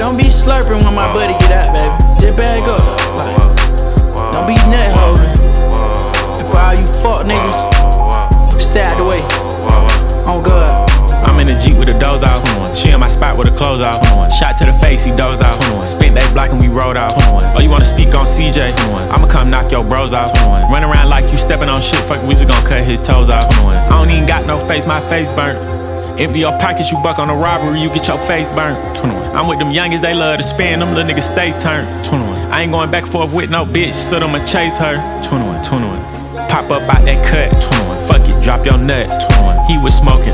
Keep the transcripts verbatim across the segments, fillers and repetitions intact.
Don't be slurping when my buddy get out, baby. Just bag up. Like, don't be nut holding. And for all you fuck niggas, stay out the way. On God. I'm in the Jeep with the doors off. She in my spot with the clothes off. Shot to the face, he dozed off. Spent that block and we rolled off. Oh, you wanna speak on C J? I'ma come knock your bros off. Run around like you stepping on shit. Fuck, we just gon' cut his toes off. I don't even got no face, my face burnt. Empty your pockets, you buck on a robbery, you get your face burnt. I'm with them youngins, they love to spin, them little niggas stay turned. I ain't going back and forth with no bitch, so I'ma chase her. twenty-one, twenty-one. Pop up out that cut. twenty-one. Fuck it, drop your nuts. twenty-one. He was smoking.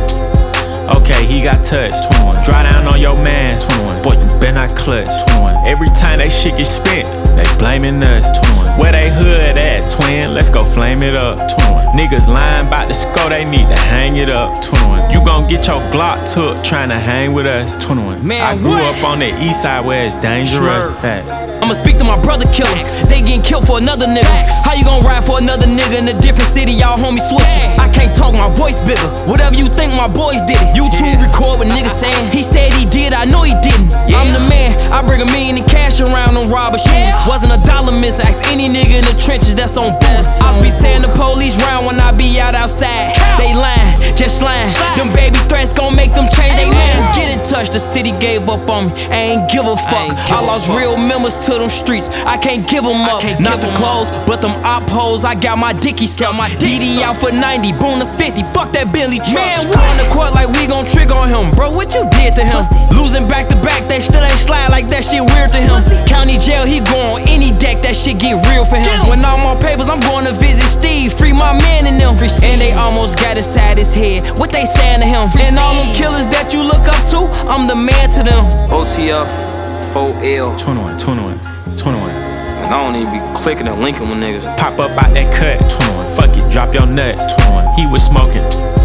Okay, he got touched. twenty-one. Dry down on your man. twenty-one. Boy, you better not clutch. twenty-one. Every time they shit get spent, they blaming us. twenty-one. Where they hood at, twin? Let's go flame it up. twenty-one. Niggas lying about the score, they need to hang it up. twenty-one. You gon' get your Glock took trying to hang with us. twenty-one. Man, I grew what? up on the east side where it's dangerous. Facts. I'ma speak to my brother killer. They getting killed for another nigga. How you gon' ride for another nigga in a different city? Y'all homies switching. I can't talk, my voice bigger. Whatever you think, my boys did it. YouTube record what niggas saying. He said he did, I know he didn't. I'm the man. I bring a million in cash around on robber shoes. Wasn't a dollar miss. Ask any nigga in the trenches that's on boots. I be saying the police round when I be out outside. They lying, just lying. Them baby threats gon' make them change they mind. Get in touch, the city gave up on me. I ain't give a fuck. I lost real members to them streets. I can't give them up. Not the clothes, but them op hoes. I got my dicky sucked. D D out for ninety, boom to fifty. Fuck that Bentley truck. Calling the court like we gon' trick on him. Bro, what you did to him? Losing back to back, they still ain't slide like that shit weird to him. County jail, he go on any deck, that shit get real for him. When I'm on papers, I'm going to visit Steve. Free my man and them. And they almost got inside his head. What they saying to him? And all them killers that you look up to, I'm the man to them. O T F, four L. twenty-one, twenty-one, twenty-one. And I don't even be clicking and linking with niggas. Pop up out that cut. twenty-one. Fuck it, drop your nuts. twenty-one. He was smoking.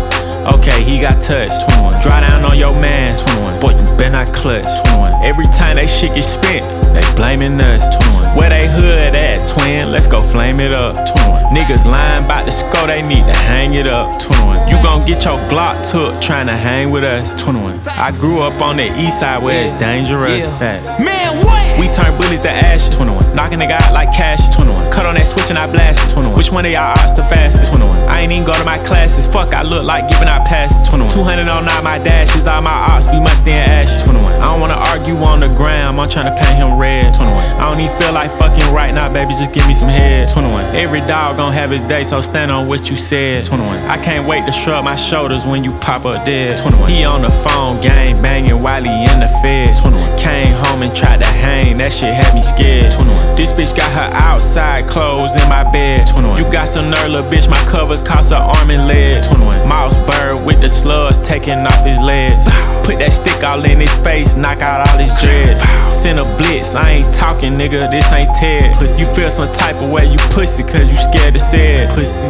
Okay, he got touched. twenty-one. Dry down on your man. twenty-one. Boy, you better not clutch. twenty-one. Every time they shit get spent, they blaming us. twenty-one. Where they hood at, twin? Let's go flame it up. twenty-one. Niggas lying about the score, they need to hang it up. twenty-one. You gon' get your Glock took trying to hang with us. twenty-one. I grew up on the east side where it's dangerous. Facts. Man, what? We turn bullets to ashes. twenty-one. Knocking nigga out like cash. twenty-one. Cut on that switch and I blast it. twenty-one. Which one of y'all odds the fastest? twenty-one. I ain't even go to my classes. Fuck, I look like giving out passes. twenty-one. two hundred on all my dashes. All my ops be musty and ashes. twenty-one. I don't wanna argue on the gram. I'm tryna paint him red. twenty-one. I don't even feel like fucking right now, baby. Just give me some head. twenty-one. Every dog gon' have his day, so stand on what you said. twenty-one. I can't wait to shrug my shoulders when you pop up dead. twenty-one. He on the phone, gang banging while he in the fed. twenty-one. Came home and tried to hang. That shit had me scared. twenty-one. This bitch got her outside clothes in my bed. twenty-one. You got some nerve, little bitch. My covers cost her arm and leg. twenty-one. Mouse bird with the slugs taking off his legs. Put that stick all in his face, knock out all his dreads. Send a blitz, I ain't talking, nigga, this ain't Ted. You feel some type of way, you pussy, cause you scared to say it, pussy.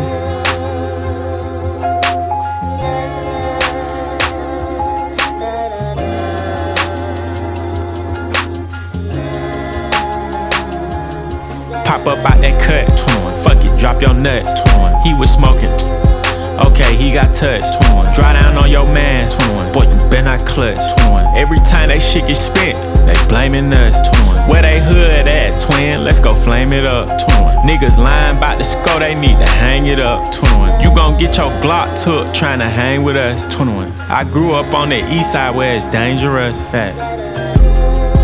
Pop up out that cut. twenty-one. Fuck it, drop your nuts. twenty-one. He was smoking. Okay, he got touched. twenty-one. Dry down on your man. twenty-one. Boy, you better not clutch. twenty-one. Every time they shit get spent, they blaming us. twenty-one. Where they hood at, twin? Let's go flame it up. twenty-one. Niggas lying about the score, they need to hang it up. twenty-one. You gon' get your Glock took trying to hang with us. twenty-one. I grew up on the east side where it's dangerous. Facts.